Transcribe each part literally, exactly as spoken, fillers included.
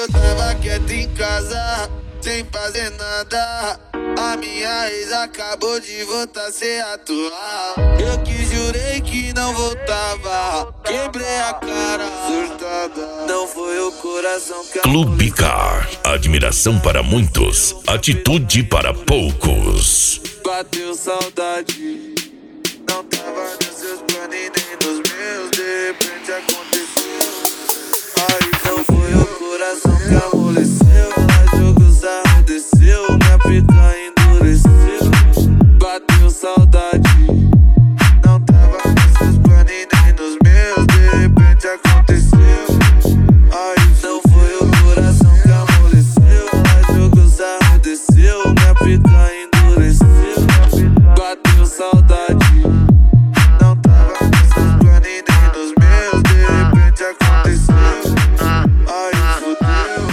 eu tava quieto em casa, sem fazer nada. A minha ex acabou de voltar sem atuar. Eu que jurei que não voltava, quebrei a cara, surtada. Não foi o coração que Clube Car, admiração para muitos, atitude para poucos. Bateu saudade, não tava nos seus planos nem nos meus. De repente aconteceu. Aí não foi o coração que amoleceu. Ela jogou sarro, desceu, minha pica endureceu. Bateu saudade, não tava nos seus planos nem nos meus. De repente aconteceu. Aí não foi o coração que amoleceu. Ela jogou sarro, desceu, minha pica endureceu. Bateu saudade, não tava nos seus planos nem nos meus. De repente aconteceu. Aí fudeu.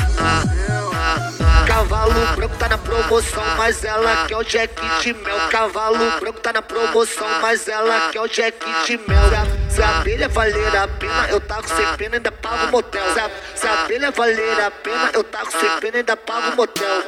Cavalo branco tá na promoção, mas ela quer o Jack de mel. Cavalo branco tá na promoção, mas ela quer o Jack de mel. Se a abelha valer a pena, eu taco sem pena, ainda pago o motel. Se a, se a abelha valer a pena, eu taco sem pena, ainda pago o motel.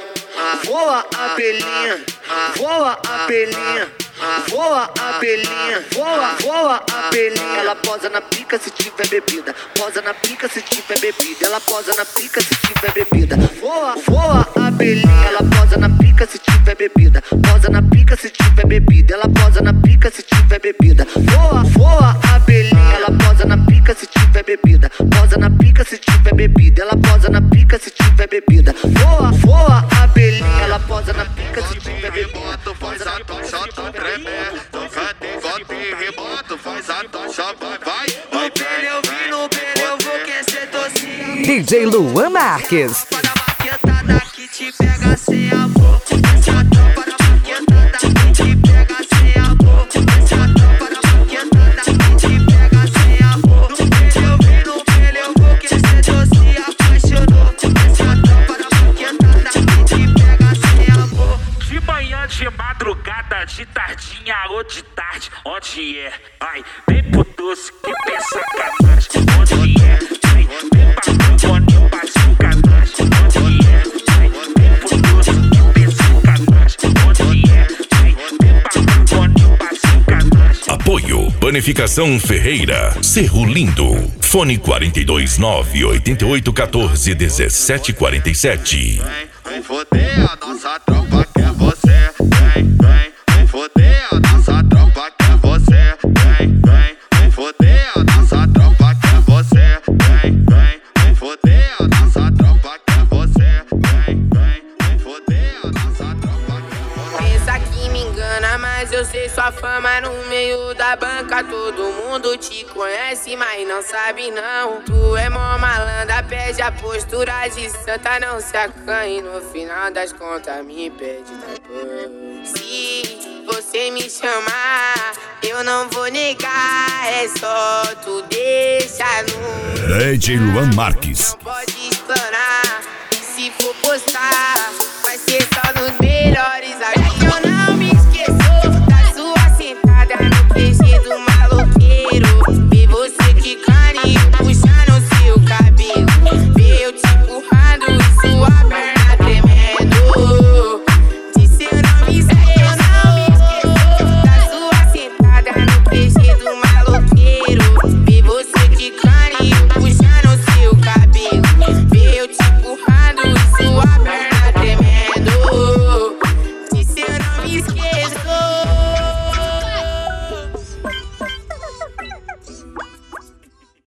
Voa abelhinha, voa abelhinha, voa abelhinha, voa, voa abelhinha. Ela posa na pica se tiver bebida, posa na pica se tiver bebida. Ela posa na pica se tiver bebida. Voa, voa abelhinha. Ela posa na pica se tiver bebida, posa na pica se tiver bebida. Ela posa na pica se tiver bebida. Voa, voa abelhinha. Ela posa na pica se tiver bebida, posa na pica se tiver bebida. Ela posa na pica se tiver bebida. Voa, voa abelhinha. Ela posa na pica se tiver bebida. Faz a tocha, tu tremendo. Cadê, volta e rebota. Faz a tocha, vai, vai. No pneu, vi no pneu, vou aquecer docinho. D J Luan Marques. Para a maquetada que te pega sem amor. Para a maquetada que te pega sem amor. Para a maquetada que te pega sem amor. No pneu, vi no pneu, vou aquecer docinho. Apaixonou. Para a maquetada que te pega sem amor. De manhã, de madrugada, de tardinha ou de tarde, onde é? Ai, vem pro doce que tem sacanagem, onde é? Ai, vem pra Antônio, pra sacanagem, onde é? Ai, vem pro doce que tem sacanagem, onde é? Ai, vem pra Antônio, pra sacanagem. Apoio Panificação Ferreira, Cerro Lindo. Fone quarenta e dois, nove oito oito, um quatro, um sete quatro sete. Vem, vem foder a nossa tropa que é você. Vem, vem, vem foder a nossa tropa que é você. Vem, vem, vem foder a nossa tropa que é você. Vem, vem, vem foder a nossa tropa que é você. Vem, vem, vem foder a nossa tropa que é você. Pensa que me engana, mas eu sei sua fama no meio da banca. Todo mundo te conhece, mas não sabe não. Tu é mó malandra, pede a postura de santa. Não se acanhe, no final das contas me pede depois. Se você me chamar, eu não vou negar. É só tu deixar no D J Luan Marques. não pode explanar, e se for postar